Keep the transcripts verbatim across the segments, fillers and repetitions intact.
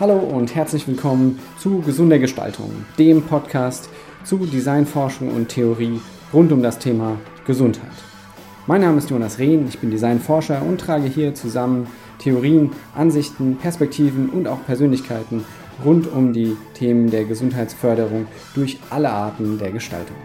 Hallo und herzlich willkommen zu Gesunder Gestaltung, dem Podcast zu Designforschung und Theorie rund um das Thema Gesundheit. Mein Name ist Jonas Rehn, ich bin Designforscher und trage hier zusammen Theorien, Ansichten, Perspektiven und auch Persönlichkeiten rund um die Themen der Gesundheitsförderung durch alle Arten der Gestaltung.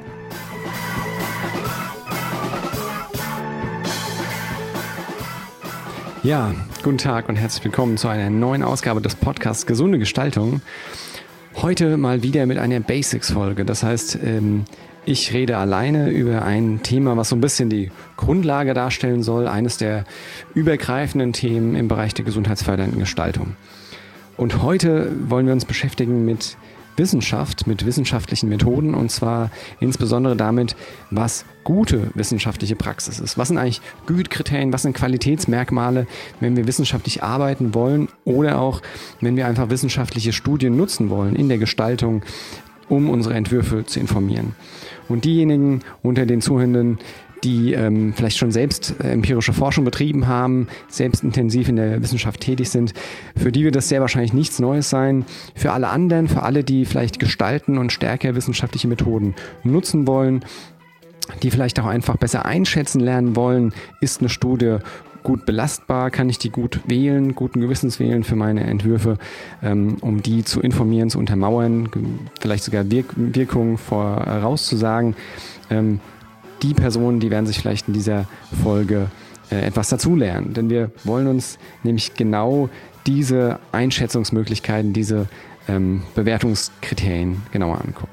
Ja, guten Tag und herzlich willkommen zu einer neuen Ausgabe des Podcasts Gesunde Gestaltung. Heute mal wieder mit einer Basics-Folge. Das heißt, ich rede alleine über ein Thema, was so ein bisschen die Grundlage darstellen soll, eines der übergreifenden Themen im Bereich der gesundheitsfördernden Gestaltung. Und heute wollen wir uns beschäftigen mit Wissenschaft, mit wissenschaftlichen Methoden und zwar insbesondere damit, was gute wissenschaftliche Praxis ist. Was sind eigentlich Gütekriterien, was sind Qualitätsmerkmale, wenn wir wissenschaftlich arbeiten wollen oder auch, wenn wir einfach wissenschaftliche Studien nutzen wollen in der Gestaltung, um unsere Entwürfe zu informieren. Und diejenigen unter den Zuhörenden, die ähm, vielleicht schon selbst äh, empirische Forschung betrieben haben, selbst intensiv in der Wissenschaft tätig sind, für die wird das sehr wahrscheinlich nichts Neues sein. Für alle anderen, für alle, die vielleicht gestalten und stärker wissenschaftliche Methoden nutzen wollen, die vielleicht auch einfach besser einschätzen lernen wollen, ist eine Studie gut belastbar, kann ich die gut wählen, guten Gewissens wählen für meine Entwürfe, ähm, um die zu informieren, zu untermauern, vielleicht sogar Wirk- Wirkungen vorauszusagen. Ähm, Die Personen, die werden sich vielleicht in dieser Folge äh, etwas dazulernen. Denn wir wollen uns nämlich genau diese Einschätzungsmöglichkeiten, diese ähm, Bewertungskriterien genauer angucken.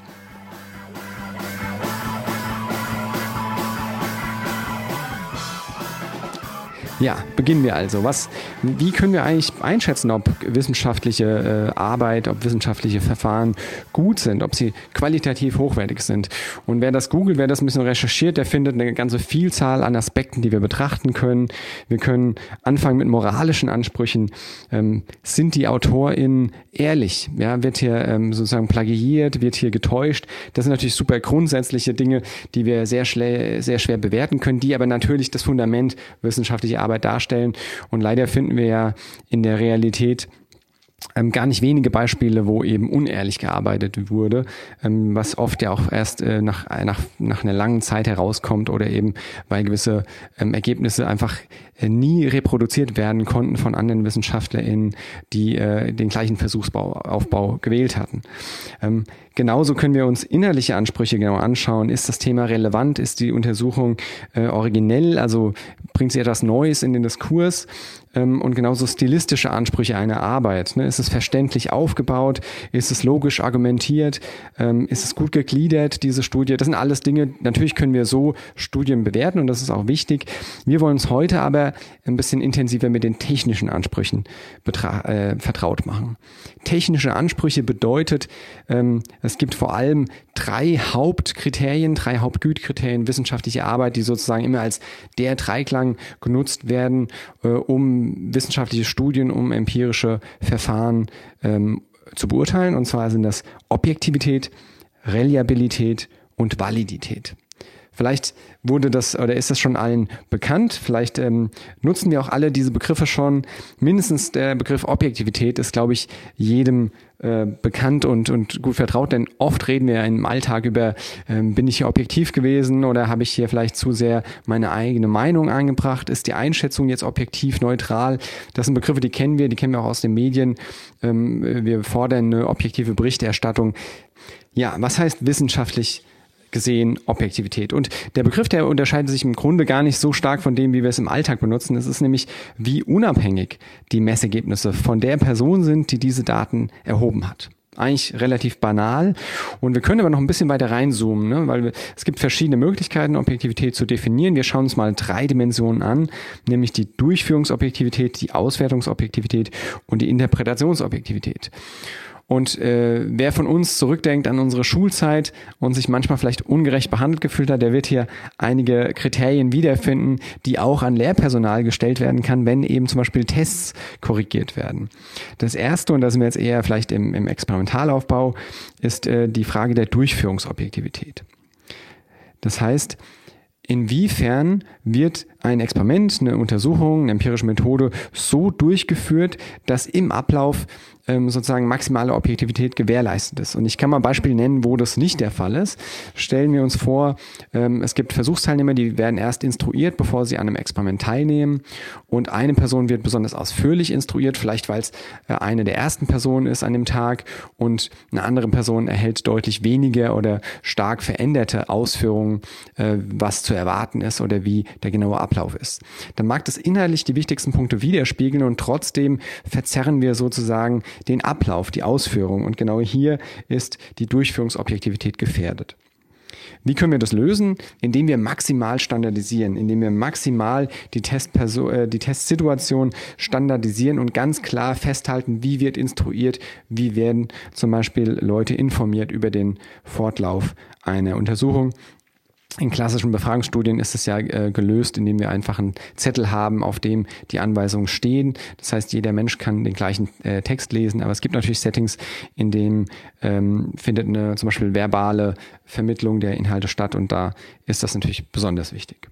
Ja, beginnen wir also. Was, wie können wir eigentlich einschätzen, ob wissenschaftliche äh, Arbeit, ob wissenschaftliche Verfahren gut sind, ob sie qualitativ hochwertig sind? Und wer das googelt, wer das ein bisschen recherchiert, der findet eine ganze Vielzahl an Aspekten, die wir betrachten können. Wir können anfangen mit moralischen Ansprüchen. Ähm, sind die AutorInnen ehrlich? Ja, wird hier ähm, sozusagen plagiiert, wird hier getäuscht? Das sind natürlich super grundsätzliche Dinge, die wir sehr, schle- sehr schwer bewerten können, die aber natürlich das Fundament wissenschaftlicher Arbeit darstellen. Und leider finden wir ja in der Realität ähm, gar nicht wenige Beispiele, wo eben unehrlich gearbeitet wurde, ähm, was oft ja auch erst äh, nach, nach, nach einer langen Zeit herauskommt oder eben weil gewisse ähm, Ergebnisse einfach äh, nie reproduziert werden konnten von anderen WissenschaftlerInnen, die äh, den gleichen Versuchsaufbau gewählt hatten. Ähm, Genauso können wir uns inhaltliche Ansprüche genau anschauen. Ist das Thema relevant? Ist die Untersuchung äh, originell? Also bringt sie etwas Neues in den Diskurs? Ähm, und genauso stilistische Ansprüche einer Arbeit. Ne? Ist es verständlich aufgebaut? Ist es logisch argumentiert? Ähm, ist es gut gegliedert, diese Studie? Das sind alles Dinge, natürlich können wir so Studien bewerten und das ist auch wichtig. Wir wollen uns heute aber ein bisschen intensiver mit den technischen Ansprüchen betra- äh, vertraut machen. Technische Ansprüche bedeutet, ähm, es gibt vor allem drei Hauptkriterien, drei Hauptgütekriterien wissenschaftliche Arbeit, die sozusagen immer als der Dreiklang genutzt werden, äh, um wissenschaftliche Studien, um empirische Verfahren ähm, zu beurteilen. Und zwar sind das Objektivität, Reliabilität und Validität. Vielleicht wurde das oder ist das schon allen bekannt. Vielleicht ähm, nutzen wir auch alle diese Begriffe schon. Mindestens der Begriff Objektivität ist, glaube ich, jedem äh, bekannt und, und gut vertraut. Denn oft reden wir ja im Alltag über, ähm, bin ich hier objektiv gewesen oder habe ich hier vielleicht zu sehr meine eigene Meinung angebracht? Ist die Einschätzung jetzt objektiv, neutral? Das sind Begriffe, die kennen wir, die kennen wir auch aus den Medien. Ähm, wir fordern eine objektive Berichterstattung. Ja, was heißt wissenschaftlich gesehen Objektivität? Und der Begriff, der unterscheidet sich im Grunde gar nicht so stark von dem, wie wir es im Alltag benutzen. Es ist nämlich, wie unabhängig die Messergebnisse von der Person sind, die diese Daten erhoben hat. Eigentlich relativ banal. Und wir können aber noch ein bisschen weiter reinzoomen, ne? Weil wir, es gibt verschiedene Möglichkeiten, Objektivität zu definieren. Wir schauen uns mal drei Dimensionen an, nämlich die Durchführungsobjektivität, die Auswertungsobjektivität und die Interpretationsobjektivität. Und äh, wer von uns zurückdenkt an unsere Schulzeit und sich manchmal vielleicht ungerecht behandelt gefühlt hat, der wird hier einige Kriterien wiederfinden, die auch an Lehrpersonal gestellt werden kann, wenn eben zum Beispiel Tests korrigiert werden. Das erste, und da sind wir jetzt eher vielleicht im, im Experimentalaufbau, ist äh, die Frage der Durchführungsobjektivität. Das heißt, inwiefern wird ein Experiment, eine Untersuchung, eine empirische Methode so durchgeführt, dass im Ablauf ähm, sozusagen maximale Objektivität gewährleistet ist. Und ich kann mal ein Beispiel nennen, wo das nicht der Fall ist. Stellen wir uns vor, ähm, es gibt Versuchsteilnehmer, die werden erst instruiert, bevor sie an einem Experiment teilnehmen. Und eine Person wird besonders ausführlich instruiert, vielleicht weil es äh, eine der ersten Personen ist an dem Tag, und eine andere Person erhält deutlich weniger oder stark veränderte Ausführungen, äh, was zu erwarten ist oder wie der genaue Ablauf ist. Dann mag das inhaltlich die wichtigsten Punkte widerspiegeln und trotzdem verzerren wir sozusagen den Ablauf, die Ausführung, und genau hier ist die Durchführungsobjektivität gefährdet. Wie können wir das lösen? Indem wir maximal standardisieren, indem wir maximal die, Testperso- äh, die Testsituation standardisieren und ganz klar festhalten, wie wird instruiert, wie werden zum Beispiel Leute informiert über den Fortlauf einer Untersuchung. In klassischen Befragungsstudien ist es ja äh, gelöst, indem wir einfach einen Zettel haben, auf dem die Anweisungen stehen. Das heißt, jeder Mensch kann den gleichen äh, Text lesen, aber es gibt natürlich Settings, in denen ähm, findet eine zum Beispiel verbale Vermittlung der Inhalte statt, und da ist das natürlich besonders wichtig.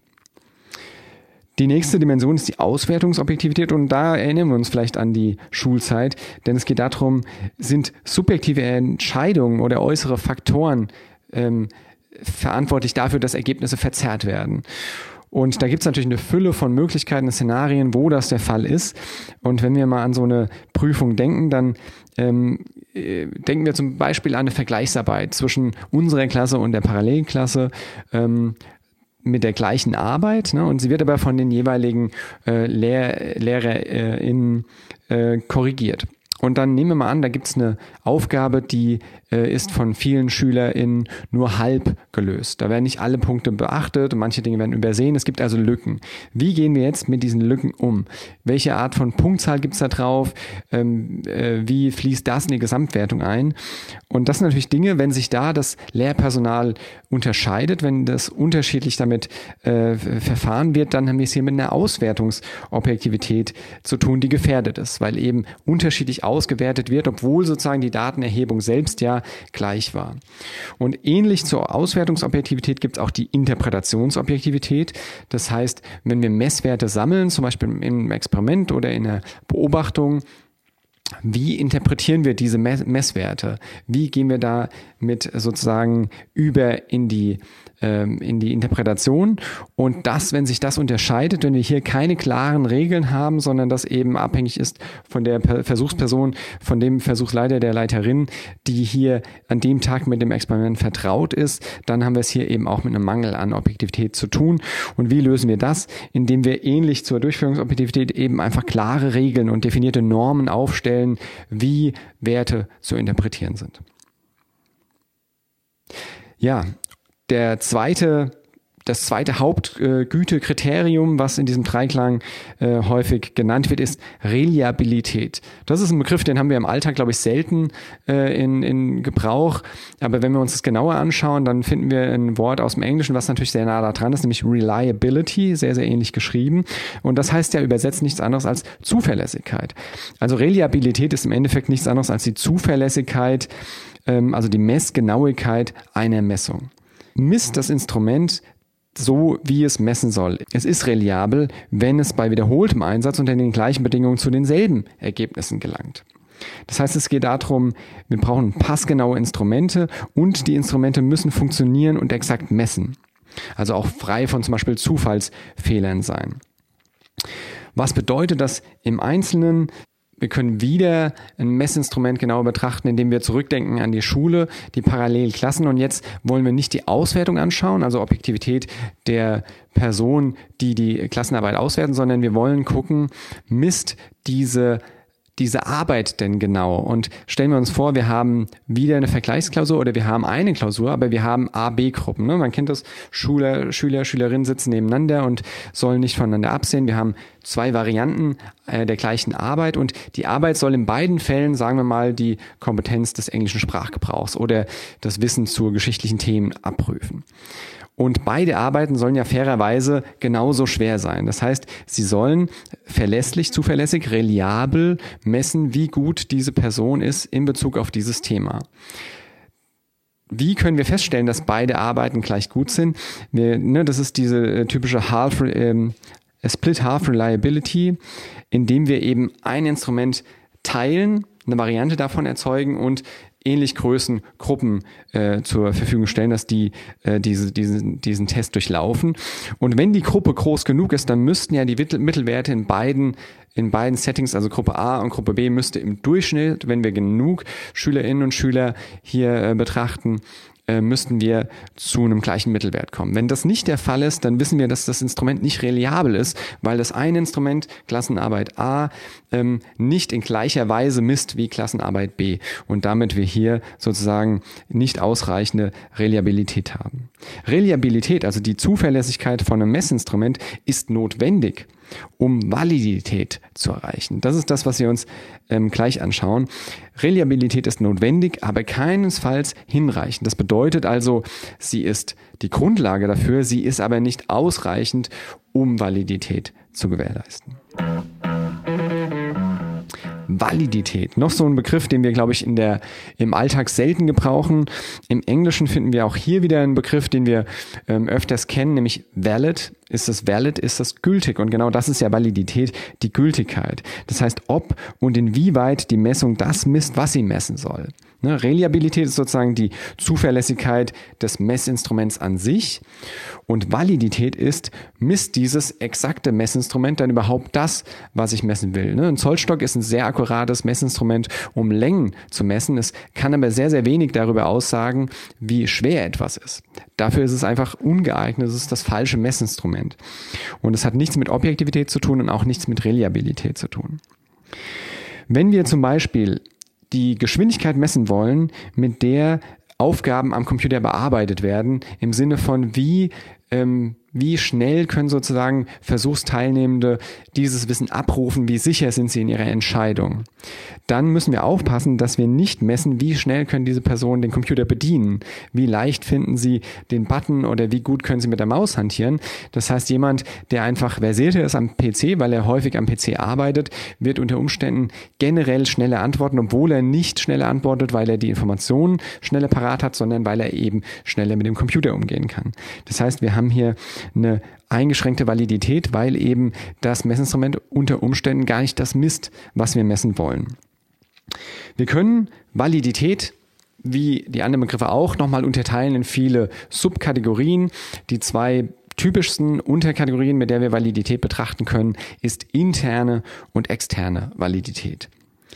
Die nächste Dimension ist die Auswertungsobjektivität, und da erinnern wir uns vielleicht an die Schulzeit, denn es geht darum, sind subjektive Entscheidungen oder äußere Faktoren ähm, verantwortlich dafür, dass Ergebnisse verzerrt werden. Und da gibt es natürlich eine Fülle von Möglichkeiten, Szenarien, wo das der Fall ist. Und wenn wir mal an so eine Prüfung denken, dann ähm, äh, denken wir zum Beispiel an eine Vergleichsarbeit zwischen unserer Klasse und der Parallelklasse ähm, mit der gleichen Arbeit, ne? Und sie wird aber von den jeweiligen äh, Lehr- LehrerInnen äh, korrigiert. Und dann nehmen wir mal an, da gibt es eine Aufgabe, die äh, ist von vielen SchülerInnen nur halb gelöst. Da werden nicht alle Punkte beachtet und manche Dinge werden übersehen. Es gibt also Lücken. Wie gehen wir jetzt mit diesen Lücken um? Welche Art von Punktzahl gibt es da drauf? Ähm, äh, wie fließt das in die Gesamtwertung ein? Und das sind natürlich Dinge, wenn sich da das Lehrpersonal unterscheidet, wenn das unterschiedlich damit äh, verfahren wird, dann haben wir es hier mit einer Auswertungsobjektivität zu tun, die gefährdet ist, weil eben unterschiedlich ausgewertet wird, obwohl sozusagen die Datenerhebung selbst ja gleich war. Und ähnlich zur Auswertungsobjektivität gibt es auch die Interpretationsobjektivität. Das heißt, wenn wir Messwerte sammeln, zum Beispiel im Experiment oder in der Beobachtung, wie interpretieren wir diese Messwerte? Wie gehen wir da mit sozusagen über in die ähm, in die Interpretation? Und das, wenn sich das unterscheidet, wenn wir hier keine klaren Regeln haben, sondern das eben abhängig ist von der Versuchsperson, von dem Versuchsleiter, der Leiterin, die hier an dem Tag mit dem Experiment vertraut ist, dann haben wir es hier eben auch mit einem Mangel an Objektivität zu tun. Und wie lösen wir das? Indem wir ähnlich zur Durchführungsobjektivität eben einfach klare Regeln und definierte Normen aufstellen, wie Werte zu interpretieren sind. Ja, der zweite, das zweite Hauptgütekriterium, was in diesem Dreiklang äh, häufig genannt wird, ist Reliabilität. Das ist ein Begriff, den haben wir im Alltag, glaube ich, selten äh, in, in Gebrauch. Aber wenn wir uns das genauer anschauen, dann finden wir ein Wort aus dem Englischen, was natürlich sehr nah da dran ist, nämlich Reliability, sehr, sehr ähnlich geschrieben. Und das heißt ja übersetzt nichts anderes als Zuverlässigkeit. Also Reliabilität ist im Endeffekt nichts anderes als die Zuverlässigkeit, ähm, also die Messgenauigkeit einer Messung. Misst das Instrument so, wie es messen soll. Es ist reliabel, wenn es bei wiederholtem Einsatz unter den gleichen Bedingungen zu denselben Ergebnissen gelangt. Das heißt, es geht darum, wir brauchen passgenaue Instrumente und die Instrumente müssen funktionieren und exakt messen. Also auch frei von zum Beispiel Zufallsfehlern sein. Was bedeutet das im Einzelnen? Wir können wieder ein Messinstrument genauer betrachten, indem wir zurückdenken an die Schule, die Parallelklassen. Und jetzt wollen wir nicht die Auswertung anschauen, also Objektivität der Person, die die Klassenarbeit auswerten, sondern wir wollen gucken, misst diese diese Arbeit denn genau? Und stellen wir uns vor, wir haben wieder eine Vergleichsklausur oder wir haben eine Klausur, aber wir haben A B Gruppen. Ne? Man kennt das, Schüler, Schüler, Schülerinnen sitzen nebeneinander und sollen nicht voneinander absehen. Wir haben zwei Varianten äh, der gleichen Arbeit und die Arbeit soll in beiden Fällen, sagen wir mal, die Kompetenz des englischen Sprachgebrauchs oder das Wissen zu geschichtlichen Themen abprüfen. Und beide Arbeiten sollen ja fairerweise genauso schwer sein. Das heißt, sie sollen verlässlich, zuverlässig, reliabel messen, wie gut diese Person ist in Bezug auf dieses Thema. Wie können wir feststellen, dass beide Arbeiten gleich gut sind? Wir, ne, das ist diese typische Half, ähm, Split Half Reliability, indem wir eben ein Instrument teilen eine Variante davon erzeugen und ähnlich Größen Gruppen äh, zur Verfügung stellen, dass die äh, diese, diesen, diesen Test durchlaufen. Und wenn die Gruppe groß genug ist, dann müssten ja die Mittelwerte in beiden in beiden Settings, also Gruppe A und Gruppe B, müsste im Durchschnitt, wenn wir genug Schülerinnen und Schüler hier äh, betrachten, äh, müssten wir zu einem gleichen Mittelwert kommen. Wenn das nicht der Fall ist, dann wissen wir, dass das Instrument nicht reliabel ist, weil das eine Instrument, Klassenarbeit A, ähm, nicht in gleicher Weise misst wie Klassenarbeit B und damit wir hier sozusagen nicht ausreichende Reliabilität haben. Reliabilität, also die Zuverlässigkeit von einem Messinstrument, ist notwendig, um Validität zu erreichen. Das ist das, was wir uns ähm, gleich anschauen. Reliabilität ist notwendig, aber keinesfalls hinreichend. Das bedeutet also, sie ist die Grundlage dafür, sie ist aber nicht ausreichend, um Validität zu gewährleisten. Validität, noch so ein Begriff, den wir, glaube ich, in der, im Alltag selten gebrauchen. Im Englischen finden wir auch hier wieder einen Begriff, den wir ähm, öfters kennen, nämlich valid. Ist das valid, ist das gültig? Und genau das ist ja Validität, die Gültigkeit. Das heißt, ob und inwieweit die Messung das misst, was sie messen soll. Ne? Reliabilität ist sozusagen die Zuverlässigkeit des Messinstruments an sich. Und Validität ist, misst dieses exakte Messinstrument dann überhaupt das, was ich messen will. Ne? Ein Zollstock ist ein sehr akkurates Messinstrument, um Längen zu messen. Es kann aber sehr, sehr wenig darüber aussagen, wie schwer etwas ist. Dafür ist es einfach ungeeignet, es ist das falsche Messinstrument. Und es hat nichts mit Objektivität zu tun und auch nichts mit Reliabilität zu tun. Wenn wir zum Beispiel die Geschwindigkeit messen wollen, mit der Aufgaben am Computer bearbeitet werden, im Sinne von wie, ähm, wie schnell können sozusagen Versuchsteilnehmende dieses Wissen abrufen, wie sicher sind sie in ihrer Entscheidung. Dann müssen wir aufpassen, dass wir nicht messen, wie schnell können diese Personen den Computer bedienen, wie leicht finden sie den Button oder wie gut können sie mit der Maus hantieren. Das heißt, jemand, der einfach versierter ist am P C, weil er häufig am P C arbeitet, wird unter Umständen generell schneller antworten, obwohl er nicht schneller antwortet, weil er die Informationen schneller parat hat, sondern weil er eben schneller mit dem Computer umgehen kann. Das heißt, wir haben hier eine eingeschränkte Validität, weil eben das Messinstrument unter Umständen gar nicht das misst, was wir messen wollen. Wir können Validität, wie die anderen Begriffe auch, nochmal unterteilen in viele Subkategorien. Die zwei typischsten Unterkategorien, mit der wir Validität betrachten können, ist interne und externe Validität.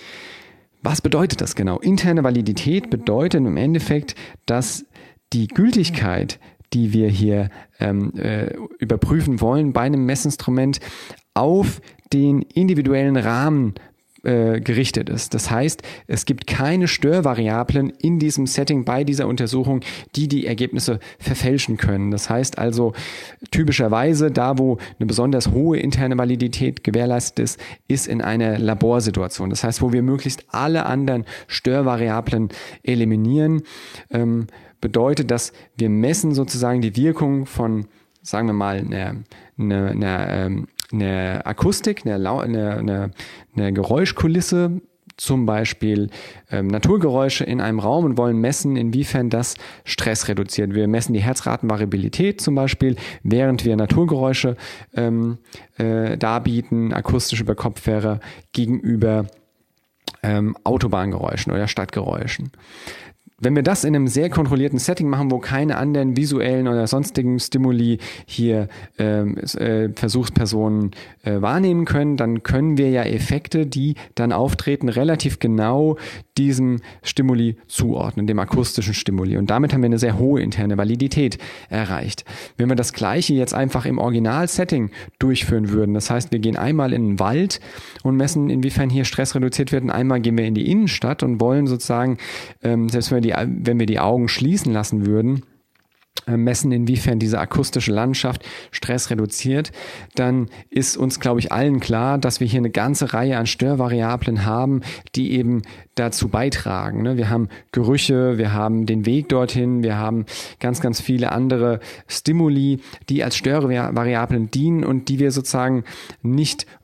Was bedeutet das genau? Interne Validität bedeutet im Endeffekt, dass die Gültigkeit, die wir hier ähm, äh, überprüfen wollen, bei einem Messinstrument auf den individuellen Rahmen äh, gerichtet ist. Das heißt, es gibt keine Störvariablen in diesem Setting bei dieser Untersuchung, die die Ergebnisse verfälschen können. Das heißt also, typischerweise da, wo eine besonders hohe interne Validität gewährleistet ist, ist in einer Laborsituation. Das heißt, wo wir möglichst alle anderen Störvariablen eliminieren, ähm, bedeutet, dass wir messen sozusagen die Wirkung von, sagen wir mal, einer, einer, einer, einer Akustik, einer, einer, einer Geräuschkulisse, zum Beispiel ähm, Naturgeräusche in einem Raum und wollen messen, inwiefern das Stress reduziert. Wir messen die Herzratenvariabilität zum Beispiel, während wir Naturgeräusche ähm, äh, darbieten, akustisch über Kopfhörer gegenüber ähm, Autobahngeräuschen oder Stadtgeräuschen. Wenn wir das in einem sehr kontrollierten Setting machen, wo keine anderen visuellen oder sonstigen Stimuli hier ähm, äh, Versuchspersonen äh, wahrnehmen können, dann können wir ja Effekte, die dann auftreten, relativ genau diesem Stimuli zuordnen, dem akustischen Stimuli. Und damit haben wir eine sehr hohe interne Validität erreicht. Wenn wir das Gleiche jetzt einfach im Original-Setting durchführen würden, das heißt, wir gehen einmal in den Wald und messen, inwiefern hier Stress reduziert wird, und einmal gehen wir in die Innenstadt und wollen sozusagen, ähm, selbst wenn wir die Die, wenn wir die Augen schließen lassen würden, messen, inwiefern diese akustische Landschaft Stress reduziert, dann ist uns, glaube ich, allen klar, dass wir hier eine ganze Reihe an Störvariablen haben, die eben dazu beitragen. Wir haben Gerüche, wir haben den Weg dorthin, wir haben ganz, ganz viele andere Stimuli, die als Störvariablen dienen und die wir sozusagen nicht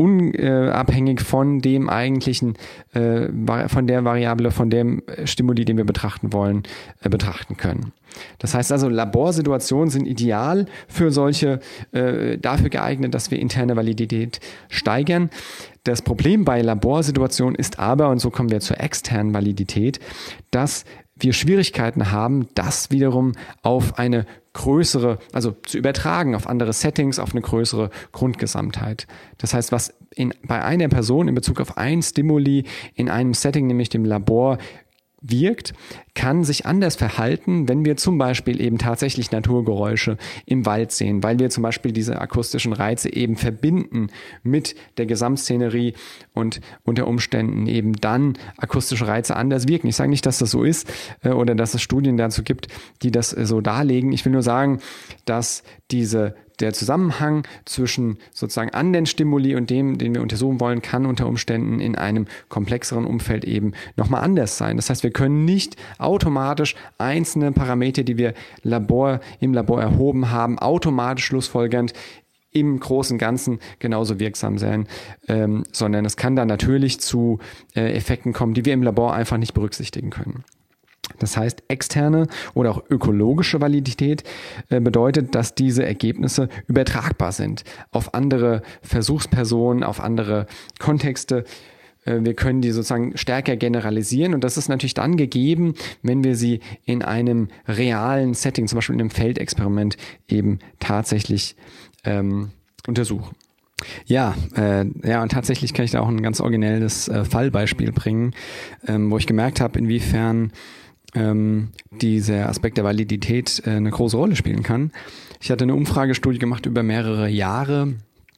unabhängig von dem eigentlichen, äh, von der Variable, von dem Stimuli, den wir betrachten wollen, äh, betrachten können. Das heißt also, Laborsituationen sind ideal für solche, äh, dafür geeignet, dass wir interne Validität steigern. Das Problem bei Laborsituationen ist aber, und so kommen wir zur externen Validität, dass wir Schwierigkeiten haben, das wiederum auf eine größere, also zu übertragen auf andere Settings, auf eine größere Grundgesamtheit. Das heißt, was in, bei einer Person in Bezug auf ein Stimuli in einem Setting, nämlich dem Labor, wirkt, kann sich anders verhalten, wenn wir zum Beispiel eben tatsächlich Naturgeräusche im Wald sehen, weil wir zum Beispiel diese akustischen Reize eben verbinden mit der Gesamtszenerie und unter Umständen eben dann akustische Reize anders wirken. Ich sage nicht, dass das so ist äh, oder dass es Studien dazu gibt, die das äh, so darlegen. Ich will nur sagen, dass diese der Zusammenhang zwischen sozusagen anderen Stimuli und dem, den wir untersuchen wollen, kann unter Umständen in einem komplexeren Umfeld eben nochmal anders sein. Das heißt, wir können nicht automatisch einzelne Parameter, die wir Labor, im Labor erhoben haben, automatisch schlussfolgernd im großen Ganzen genauso wirksam sein, ähm, sondern es kann dann natürlich zu äh, Effekten kommen, die wir im Labor einfach nicht berücksichtigen können. Das heißt, externe oder auch ökologische Validität äh, bedeutet, dass diese Ergebnisse übertragbar sind auf andere Versuchspersonen, auf andere Kontexte. Äh, wir können die sozusagen stärker generalisieren und das ist natürlich dann gegeben, wenn wir sie in einem realen Setting, zum Beispiel in einem Feldexperiment, eben tatsächlich ähm, untersuchen. Ja, äh, ja, und tatsächlich kann ich da auch ein ganz originelles äh, Fallbeispiel bringen, ähm, wo ich gemerkt habe, inwiefern ähm, dieser Aspekt der Validität äh, eine große Rolle spielen kann. Ich hatte eine Umfragestudie gemacht über mehrere Jahre.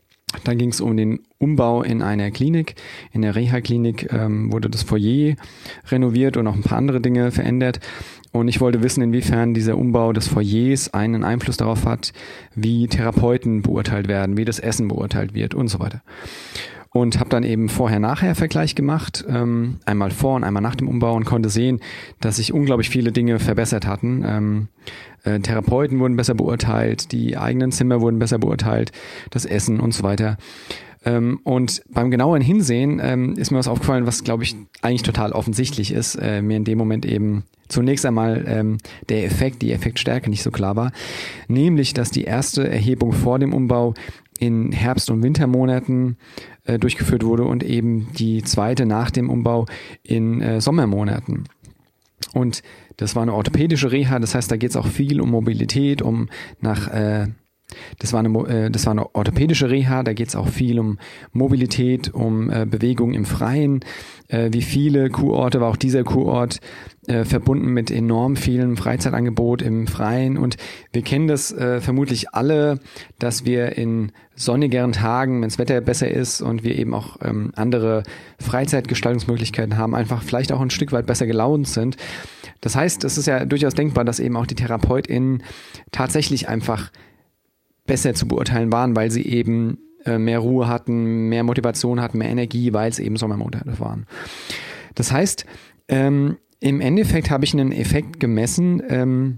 Da ging es um den Umbau in einer Klinik. In der Reha-Klinik ähm, wurde das Foyer renoviert und auch ein paar andere Dinge verändert. Und ich wollte wissen, inwiefern dieser Umbau des Foyers einen Einfluss darauf hat, wie Therapeuten beurteilt werden, wie das Essen beurteilt wird und so weiter. Und habe dann eben Vorher-Nachher-Vergleich gemacht, ähm, einmal vor und einmal nach dem Umbau und konnte sehen, dass sich unglaublich viele Dinge verbessert hatten. Ähm, äh, Therapeuten wurden besser beurteilt, die eigenen Zimmer wurden besser beurteilt, das Essen und so weiter. Ähm, und beim genaueren Hinsehen ähm, ist mir was aufgefallen, was, glaube ich, eigentlich total offensichtlich ist. Äh, mir in dem Moment eben zunächst einmal ähm, der Effekt, die Effektstärke nicht so klar war. Nämlich, dass die erste Erhebung vor dem Umbau in Herbst- und Wintermonaten äh, durchgeführt wurde und eben die zweite nach dem Umbau in äh, Sommermonaten. Und das war eine orthopädische Reha, das heißt, da geht es auch viel um Mobilität, um nach äh, Das war eine, äh, das war eine orthopädische Reha, da geht es auch viel um Mobilität, um äh, Bewegung im Freien. Äh, wie viele Kurorte war auch dieser Kurort äh, verbunden mit enorm vielen Freizeitangebot im Freien. Und wir kennen das äh, vermutlich alle, dass wir in sonnigeren Tagen, wenn das Wetter besser ist und wir eben auch ähm, andere Freizeitgestaltungsmöglichkeiten haben, einfach vielleicht auch ein Stück weit besser gelaunt sind. Das heißt, es ist ja durchaus denkbar, dass eben auch die TherapeutInnen tatsächlich einfach besser zu beurteilen waren, weil sie eben äh, mehr Ruhe hatten, mehr Motivation hatten, mehr Energie, weil es eben Sommermonate waren. Das heißt, ähm, im Endeffekt habe ich einen Effekt gemessen, ähm,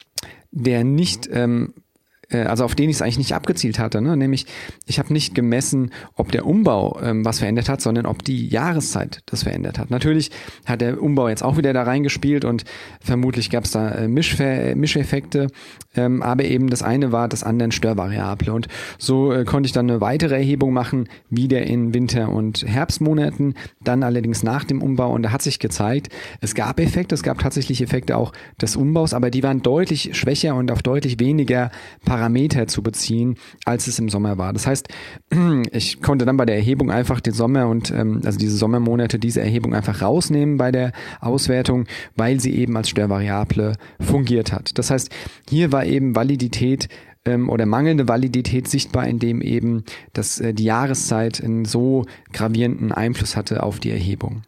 der nicht, ähm, äh, also auf den ich es eigentlich nicht abgezielt hatte, ne? Nämlich ich habe nicht gemessen, ob der Umbau ähm, was verändert hat, sondern ob die Jahreszeit das verändert hat. Natürlich hat der Umbau jetzt auch wieder da reingespielt und vermutlich gab es da äh, Mischver- Mischeffekte, ähm, aber eben das eine war das andere Störvariable und so äh, konnte ich dann eine weitere Erhebung machen, wieder in Winter- und Herbstmonaten, dann allerdings nach dem Umbau und da hat sich gezeigt, es gab Effekte, es gab tatsächlich Effekte auch des Umbaus, aber die waren deutlich schwächer und auf deutlich weniger Parameter zu beziehen, als es im Sommer war. Das heißt, ich konnte dann bei der Erhebung einfach den Sommer und ähm, also diese Sommermonate, diese Erhebung einfach rausnehmen bei der Auswertung, weil sie eben als Störvariable fungiert hat. Das heißt, hier war eben Validität ähm, oder mangelnde Validität sichtbar, indem eben das, äh, die Jahreszeit einen so gravierenden Einfluss hatte auf die Erhebung.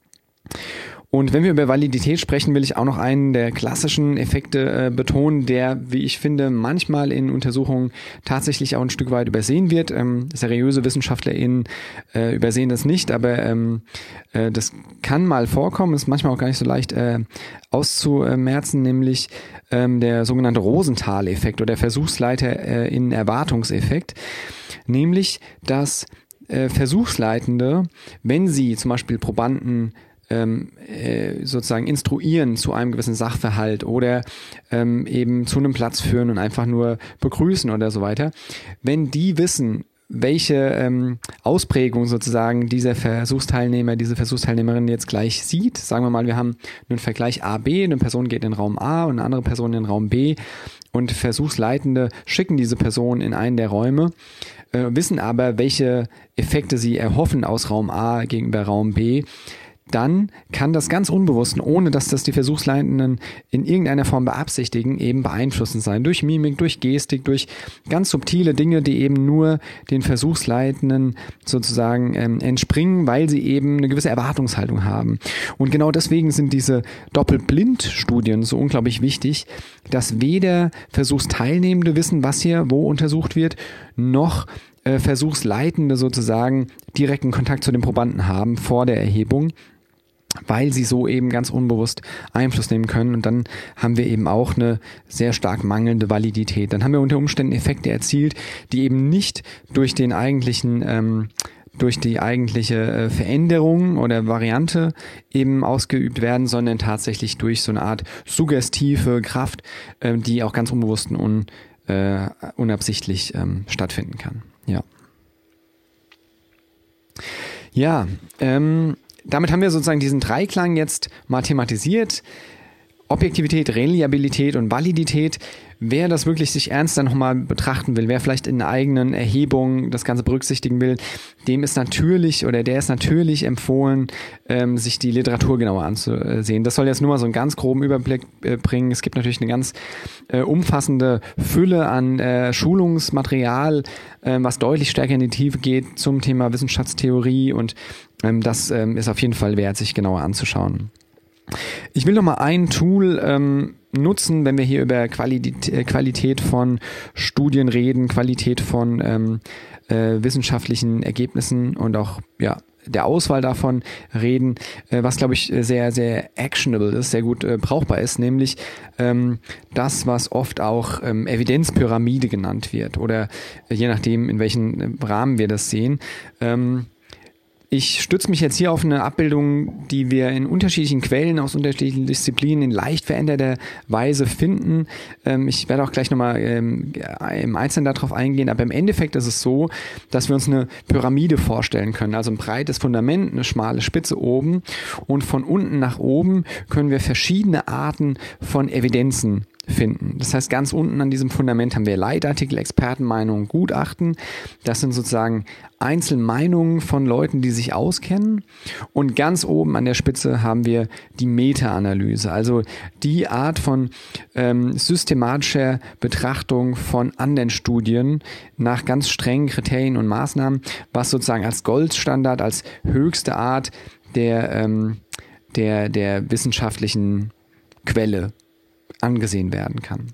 Und wenn wir über Validität sprechen, will ich auch noch einen der klassischen Effekte äh, betonen, der, wie ich finde, manchmal in Untersuchungen tatsächlich auch ein Stück weit übersehen wird. Ähm, seriöse WissenschaftlerInnen äh, übersehen das nicht, aber ähm, äh, das kann mal vorkommen, ist manchmal auch gar nicht so leicht äh, auszumerzen, nämlich ähm, der sogenannte Rosenthal-Effekt oder Versuchsleiter äh, in Erwartungseffekt, nämlich, dass äh, Versuchsleitende, wenn sie zum Beispiel Probanden ähm, äh, sozusagen instruieren zu einem gewissen Sachverhalt oder ähm, eben zu einem Platz führen und einfach nur begrüßen oder so weiter, wenn die wissen, welche ähm, Ausprägung sozusagen dieser Versuchsteilnehmer, diese Versuchsteilnehmerin jetzt gleich sieht. Sagen wir mal, wir haben einen Vergleich A B, eine Person geht in den Raum A und eine andere Person in den Raum B und Versuchsleitende schicken diese Person in einen der Räume, äh, wissen aber, welche Effekte sie erhoffen aus Raum A gegenüber Raum B. Dann kann das ganz unbewusst, ohne dass das die Versuchsleitenden in irgendeiner Form beabsichtigen, eben beeinflussend sein. Durch Mimik, durch Gestik, durch ganz subtile Dinge, die eben nur den Versuchsleitenden sozusagen ähm, entspringen, weil sie eben eine gewisse Erwartungshaltung haben. Und genau deswegen sind diese Doppelblindstudien so unglaublich wichtig, dass weder Versuchsteilnehmende wissen, was hier wo untersucht wird, noch äh, Versuchsleitende sozusagen direkten Kontakt zu den Probanden haben vor der Erhebung, weil sie so eben ganz unbewusst Einfluss nehmen können. Und dann haben wir eben auch eine sehr stark mangelnde Validität. Dann haben wir unter Umständen Effekte erzielt, die eben nicht durch den eigentlichen, ähm, durch die eigentliche äh, Veränderung oder Variante eben ausgeübt werden, sondern tatsächlich durch so eine Art suggestive Kraft, äh, die auch ganz unbewusst und un, äh, unabsichtlich ähm, stattfinden kann. Ja. Ja, ähm, damit haben wir sozusagen diesen Dreiklang jetzt mal thematisiert. Objektivität, Reliabilität und Validität. Wer das wirklich sich ernst dann nochmal betrachten will, wer vielleicht in eigenen Erhebungen das Ganze berücksichtigen will, dem ist natürlich oder der ist natürlich empfohlen, ähm, sich die Literatur genauer anzusehen. Das soll jetzt nur mal so einen ganz groben Überblick äh, bringen. Es gibt natürlich eine ganz äh, umfassende Fülle an äh, Schulungsmaterial, äh, was deutlich stärker in die Tiefe geht zum Thema Wissenschaftstheorie und ähm, das ähm, ist auf jeden Fall wert, sich genauer anzuschauen. Ich will noch mal ein Tool ähm, nutzen, wenn wir hier über Qualität, äh, Qualität von Studien reden, Qualität von ähm, äh, wissenschaftlichen Ergebnissen und auch ja der Auswahl davon reden, äh, was glaube ich sehr, sehr actionable ist, sehr gut äh, brauchbar ist, nämlich ähm, das, was oft auch ähm, Evidenzpyramide genannt wird oder äh, je nachdem, in welchem Rahmen wir das sehen. Ähm, Ich stütze mich jetzt hier auf eine Abbildung, die wir in unterschiedlichen Quellen aus unterschiedlichen Disziplinen in leicht veränderter Weise finden. Ähm, ich werde auch gleich nochmal ähm, im Einzelnen darauf eingehen, aber im Endeffekt ist es so, dass wir uns eine Pyramide vorstellen können. Also ein breites Fundament, eine schmale Spitze oben und von unten nach oben können wir verschiedene Arten von Evidenzen finden. Das heißt, ganz unten an diesem Fundament haben wir Leitartikel, Expertenmeinungen, Gutachten. Das sind sozusagen Einzelmeinungen von Leuten, die sich auskennen. Und ganz oben an der Spitze haben wir die Meta-Analyse, also die Art von ähm, systematischer Betrachtung von anderen Studien nach ganz strengen Kriterien und Maßnahmen, was sozusagen als Goldstandard, als höchste Art der, ähm, der, der wissenschaftlichen Quelle angesehen werden kann.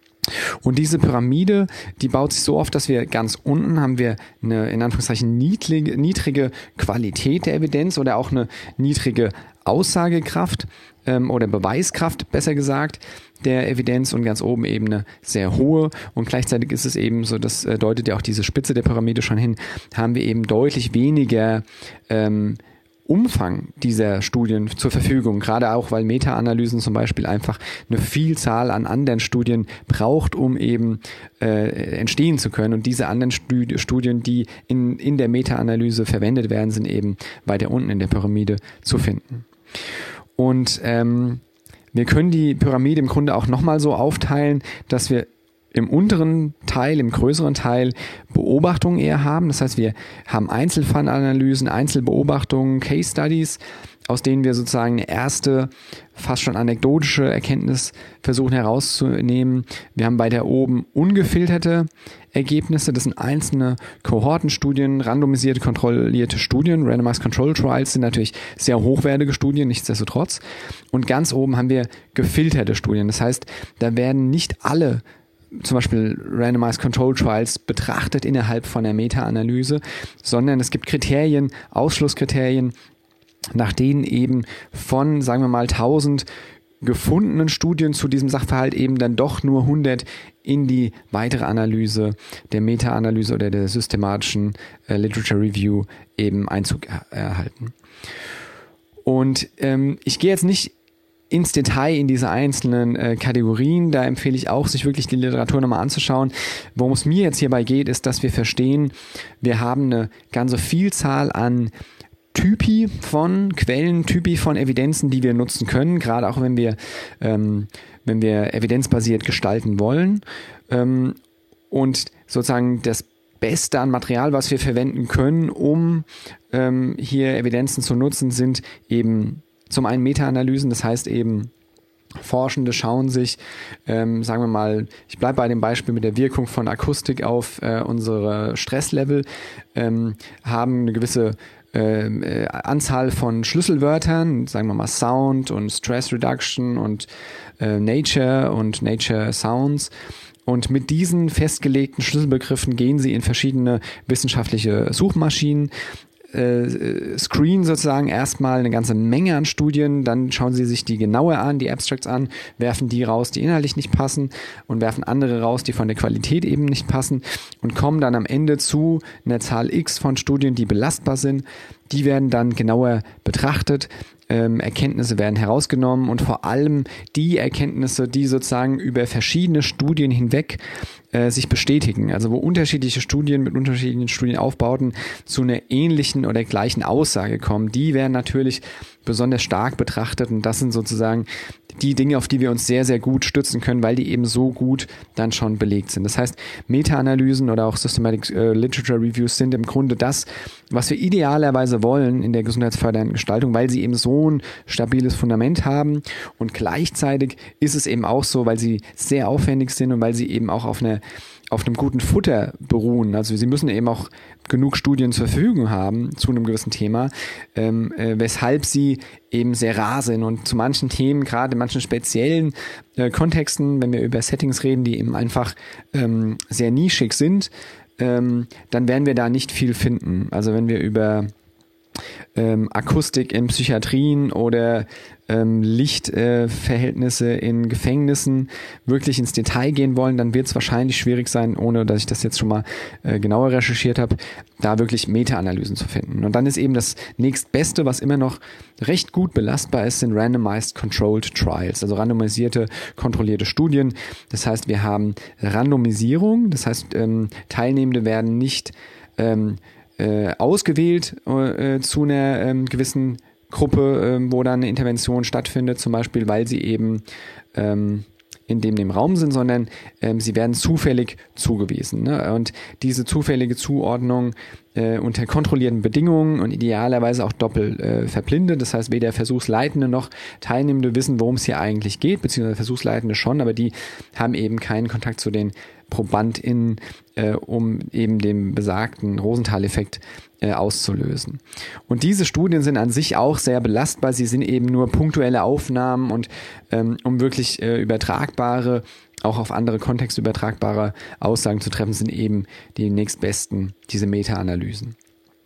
Und diese Pyramide, die baut sich so auf, dass wir ganz unten haben wir eine in Anführungszeichen niedrige, niedrige Qualität der Evidenz oder auch eine niedrige Aussagekraft ähm, oder Beweiskraft, besser gesagt, der Evidenz und ganz oben eben eine sehr hohe und gleichzeitig ist es eben so, das äh, deutet ja auch diese Spitze der Pyramide schon hin, haben wir eben deutlich weniger ähm, Umfang dieser Studien zur Verfügung, gerade auch, weil Meta-Analysen zum Beispiel einfach eine Vielzahl an anderen Studien braucht, um eben äh, entstehen zu können. Und diese anderen Studi- Studien, die in, in der Meta-Analyse verwendet werden, sind eben weiter unten in der Pyramide zu finden. Und ähm, wir können die Pyramide im Grunde auch nochmal so aufteilen, dass wir im unteren Teil, im größeren Teil Beobachtungen eher haben. Das heißt, wir haben Einzelfallanalysen, Einzelbeobachtungen, Case Studies, aus denen wir sozusagen eine erste, fast schon anekdotische Erkenntnis versuchen herauszunehmen. Wir haben weiter oben ungefilterte Ergebnisse. Das sind einzelne Kohortenstudien, randomisierte, kontrollierte Studien. Randomized Control Trials sind natürlich sehr hochwertige Studien, nichtsdestotrotz. Und ganz oben haben wir gefilterte Studien. Das heißt, da werden nicht alle zum Beispiel Randomized Control Trials betrachtet innerhalb von der Meta-Analyse, sondern es gibt Kriterien, Ausschlusskriterien, nach denen eben von, sagen wir mal, tausend gefundenen Studien zu diesem Sachverhalt eben dann doch nur hundert in die weitere Analyse der Meta-Analyse oder der systematischen äh, Literature Review eben Einzug er- erhalten. Und ähm, ich gehe jetzt nicht ins Detail in diese einzelnen äh, Kategorien. Da empfehle ich auch, sich wirklich die Literatur nochmal anzuschauen. Worum es mir jetzt hierbei geht, ist, dass wir verstehen, wir haben eine ganze Vielzahl an Typi von Quellen, Typi von Evidenzen, die wir nutzen können, gerade auch wenn wir, ähm, wenn wir evidenzbasiert gestalten wollen. Ähm, und sozusagen das Beste an Material, was wir verwenden können, um ähm, hier Evidenzen zu nutzen, sind eben zum einen Meta-Analysen, das heißt eben, Forschende schauen sich, ähm, sagen wir mal, ich bleibe bei dem Beispiel mit der Wirkung von Akustik auf äh, unsere Stresslevel, ähm, haben eine gewisse äh, Anzahl von Schlüsselwörtern, sagen wir mal Sound und Stress Reduction und äh, Nature und Nature Sounds. Und mit diesen festgelegten Schlüsselbegriffen gehen sie in verschiedene wissenschaftliche Suchmaschinen, Äh, screen sozusagen erstmal eine ganze Menge an Studien, dann schauen sie sich die genauer an, die Abstracts an, werfen die raus, die inhaltlich nicht passen und werfen andere raus, die von der Qualität eben nicht passen und kommen dann am Ende zu einer Zahl X von Studien, die belastbar sind. Die werden dann genauer betrachtet, ähm, Erkenntnisse werden herausgenommen und vor allem die Erkenntnisse, die sozusagen über verschiedene Studien hinweg äh, sich bestätigen, also wo unterschiedliche Studien mit unterschiedlichen Studienaufbauten zu einer ähnlichen oder gleichen Aussage kommen, die werden natürlich besonders stark betrachtet und das sind sozusagen die Dinge, auf die wir uns sehr, sehr gut stützen können, weil die eben so gut dann schon belegt sind. Das heißt, Meta-Analysen oder auch Systematic äh, Literature Reviews sind im Grunde das, was wir idealerweise wollen in der gesundheitsfördernden Gestaltung, weil sie eben so ein stabiles Fundament haben und gleichzeitig ist es eben auch so, weil sie sehr aufwendig sind und weil sie eben auch auf einer auf einem guten Futter beruhen. Also sie müssen eben auch genug Studien zur Verfügung haben zu einem gewissen Thema, ähm, äh, weshalb sie eben sehr rar sind und zu manchen Themen, gerade in manchen speziellen äh, Kontexten, wenn wir über Settings reden, die eben einfach ähm, sehr nischig sind, ähm, dann werden wir da nicht viel finden. Also wenn wir über ähm, Akustik in Psychiatrien oder ähm, Lichtverhältnisse äh, in Gefängnissen wirklich ins Detail gehen wollen, dann wird es wahrscheinlich schwierig sein, ohne dass ich das jetzt schon mal äh, genauer recherchiert habe, da wirklich Meta-Analysen zu finden. Und dann ist eben das nächstbeste, was immer noch recht gut belastbar ist, sind Randomized Controlled Trials, also randomisierte, kontrollierte Studien. Das heißt, wir haben Randomisierung, das heißt, ähm, Teilnehmende werden nicht ähm, Äh, ausgewählt äh, zu einer ähm, gewissen Gruppe, äh, wo dann eine Intervention stattfindet, zum Beispiel, weil sie eben ähm, in dem, dem Raum sind, sondern ähm, sie werden zufällig zugewiesen. Ne? Und diese zufällige Zuordnung äh, unter kontrollierten Bedingungen und idealerweise auch doppelt äh, verblindet. Das heißt, weder Versuchsleitende noch Teilnehmende wissen, worum es hier eigentlich geht, beziehungsweise Versuchsleitende schon, aber die haben eben keinen Kontakt zu den ProbandInnen, äh, um eben den besagten Rosenthal-Effekt äh, auszulösen. Und diese Studien sind an sich auch sehr belastbar. Sie sind eben nur punktuelle Aufnahmen und ähm, um wirklich äh, übertragbare, auch auf andere Kontexte übertragbare Aussagen zu treffen, sind eben die nächstbesten, diese Meta-Analysen.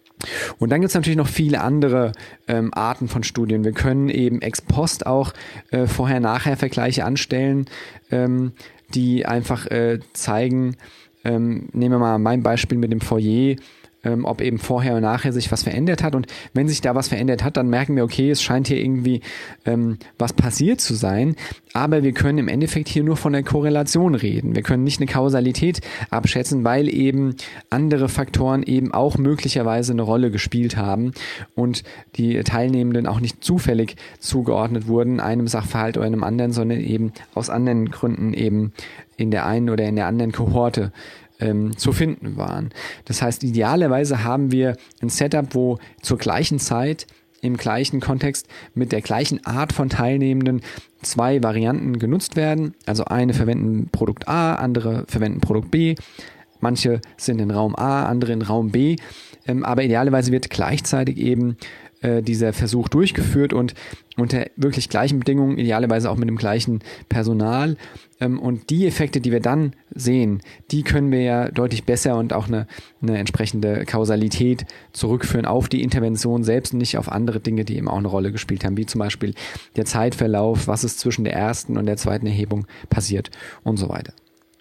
Und dann gibt es natürlich noch viele andere ähm, Arten von Studien. Wir können eben ex post auch äh, Vorher-Nachher-Vergleiche anstellen, ähm, die einfach äh, zeigen, ähm, nehmen wir mal mein Beispiel mit dem Foyer, ähm, ob eben vorher und nachher sich was verändert hat. Und wenn sich da was verändert hat, dann merken wir, okay, es scheint hier irgendwie ähm, was passiert zu sein. Aber wir können im Endeffekt hier nur von der Korrelation reden. Wir können nicht eine Kausalität abschätzen, weil eben andere Faktoren eben auch möglicherweise eine Rolle gespielt haben und die Teilnehmenden auch nicht zufällig zugeordnet wurden, einem Sachverhalt oder einem anderen, sondern eben aus anderen Gründen eben in der einen oder in der anderen Kohorte ähm, zu finden waren. Das heißt, idealerweise haben wir ein Setup, wo zur gleichen Zeit im gleichen Kontext mit der gleichen Art von Teilnehmenden zwei Varianten genutzt werden. Also eine verwenden Produkt A, andere verwenden Produkt B. Manche sind in Raum A, andere in Raum B. Ähm, aber idealerweise wird gleichzeitig eben äh, dieser Versuch durchgeführt und unter wirklich gleichen Bedingungen, idealerweise auch mit dem gleichen Personal. Ähm, und die Effekte, die wir dann sehen, die können wir ja deutlich besser und auch eine, eine entsprechende Kausalität zurückführen auf die Intervention selbst und nicht auf andere Dinge, die eben auch eine Rolle gespielt haben, wie zum Beispiel der Zeitverlauf, was ist zwischen der ersten und der zweiten Erhebung passiert und so weiter.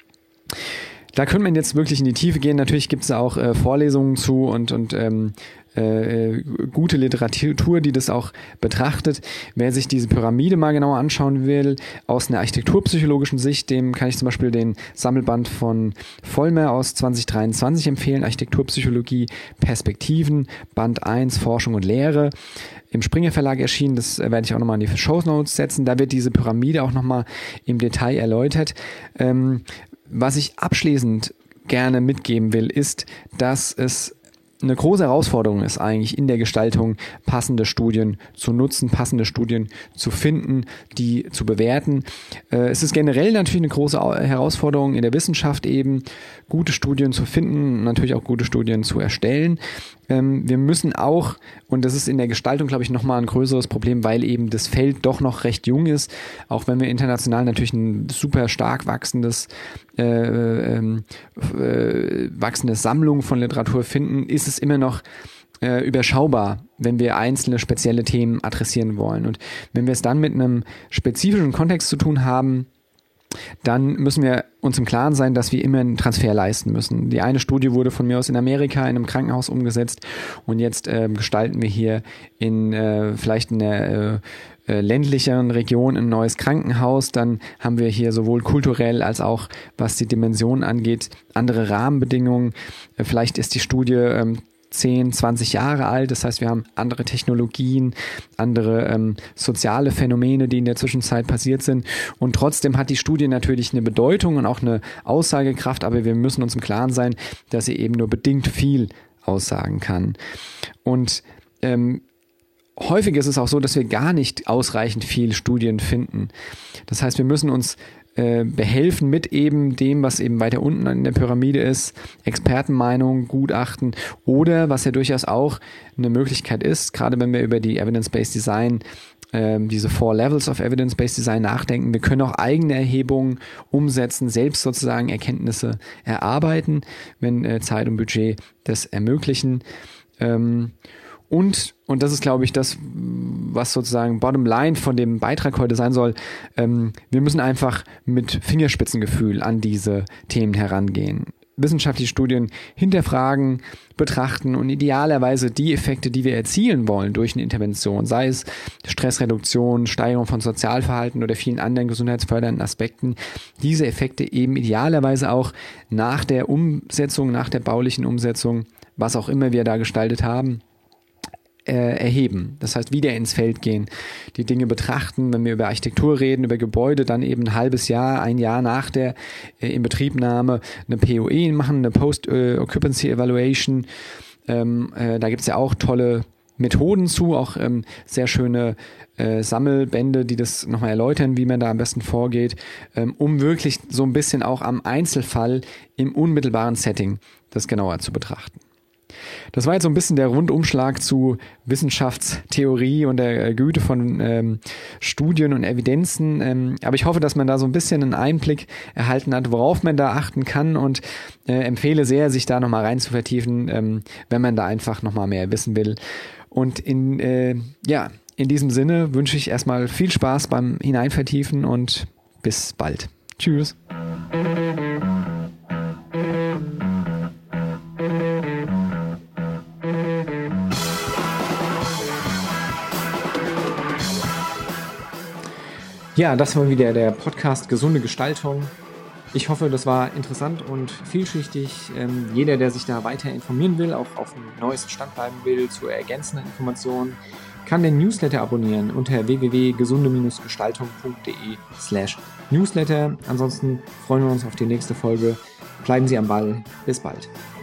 Da könnte man jetzt wirklich in die Tiefe gehen. Natürlich gibt es auch äh, Vorlesungen zu und, und ähm, äh, gute Literatur, die das auch betrachtet. Wer sich diese Pyramide mal genauer anschauen will, aus einer architekturpsychologischen Sicht, dem kann ich zum Beispiel den Sammelband von Vollmer aus zwanzig dreiundzwanzig empfehlen, Architekturpsychologie, Perspektiven, Band eins, Forschung und Lehre. Im Springer Verlag erschienen, das werde ich auch nochmal in die Shownotes setzen. Da wird diese Pyramide auch nochmal im Detail erläutert. Ähm, Was ich abschließend gerne mitgeben will, ist, dass es eine große Herausforderung ist eigentlich in der Gestaltung, passende Studien zu nutzen, passende Studien zu finden, die zu bewerten. Es ist generell natürlich eine große Herausforderung in der Wissenschaft eben, gute Studien zu finden, natürlich auch gute Studien zu erstellen. Wir müssen auch, und das ist in der Gestaltung, glaube ich, nochmal ein größeres Problem, weil eben das Feld doch noch recht jung ist, auch wenn wir international natürlich ein super stark wachsendes, äh, äh, äh, wachsende Sammlung von Literatur finden, ist es immer noch äh, überschaubar, wenn wir einzelne spezielle Themen adressieren wollen. Und wenn wir es dann mit einem spezifischen Kontext zu tun haben, dann müssen wir uns im Klaren sein, dass wir immer einen Transfer leisten müssen. Die eine Studie wurde von mir aus in Amerika in einem Krankenhaus umgesetzt und jetzt äh, gestalten wir hier in äh, vielleicht in der äh, äh, ländlicheren Region ein neues Krankenhaus. Dann haben wir hier sowohl kulturell als auch, was die Dimension angeht, andere Rahmenbedingungen. Äh, vielleicht ist die Studie ähm, zehn, zwanzig Jahre alt. Das heißt, wir haben andere Technologien, andere ähm, soziale Phänomene, die in der Zwischenzeit passiert sind. Und trotzdem hat die Studie natürlich eine Bedeutung und auch eine Aussagekraft, aber wir müssen uns im Klaren sein, dass sie eben nur bedingt viel aussagen kann. Und ähm, häufig ist es auch so, dass wir gar nicht ausreichend viel Studien finden. Das heißt, wir müssen uns behelfen mit eben dem, was eben weiter unten in der Pyramide ist, Expertenmeinung, Gutachten oder was ja durchaus auch eine Möglichkeit ist, gerade wenn wir über die Evidence-Based Design, äh, diese Four Levels of Evidence-Based Design nachdenken, wir können auch eigene Erhebungen umsetzen, selbst sozusagen Erkenntnisse erarbeiten, wenn äh, Zeit und Budget das ermöglichen. Ähm, Und, und das ist, glaube ich, das, was sozusagen Bottom Line von dem Beitrag heute sein soll, ähm, wir müssen einfach mit Fingerspitzengefühl an diese Themen herangehen. Wissenschaftliche Studien hinterfragen, betrachten und idealerweise die Effekte, die wir erzielen wollen durch eine Intervention, sei es Stressreduktion, Steigerung von Sozialverhalten oder vielen anderen gesundheitsfördernden Aspekten, diese Effekte eben idealerweise auch nach der Umsetzung, nach der baulichen Umsetzung, was auch immer wir da gestaltet haben, erheben. Das heißt, wieder ins Feld gehen, die Dinge betrachten, wenn wir über Architektur reden, über Gebäude, dann eben ein halbes Jahr, ein Jahr nach der äh, Inbetriebnahme eine P O E machen, eine Post-Occupancy Evaluation. Ähm, äh, da gibt es ja auch tolle Methoden zu, auch ähm, sehr schöne äh, Sammelbände, die das nochmal erläutern, wie man da am besten vorgeht, ähm, um wirklich so ein bisschen auch am Einzelfall im unmittelbaren Setting das genauer zu betrachten. Das war jetzt so ein bisschen der Rundumschlag zu Wissenschaftstheorie und der Güte von ähm, Studien und Evidenzen. Ähm, aber ich hoffe, dass man da so ein bisschen einen Einblick erhalten hat, worauf man da achten kann und äh, empfehle sehr, sich da nochmal rein zu vertiefen, ähm, wenn man da einfach nochmal mehr wissen will. Und in, äh, ja, in diesem Sinne wünsche ich erstmal viel Spaß beim Hineinvertiefen und bis bald. Tschüss. Ja, das war wieder der Podcast Gesunde Gestaltung. Ich hoffe, das war interessant und vielschichtig. Ähm, jeder, der sich da weiter informieren will, auch auf dem neuesten Stand bleiben will, zu ergänzenden Informationen, kann den Newsletter abonnieren unter w w w punkt gesunde gestaltung punkt d e slash newsletter. Ansonsten freuen wir uns auf die nächste Folge. Bleiben Sie am Ball. Bis bald.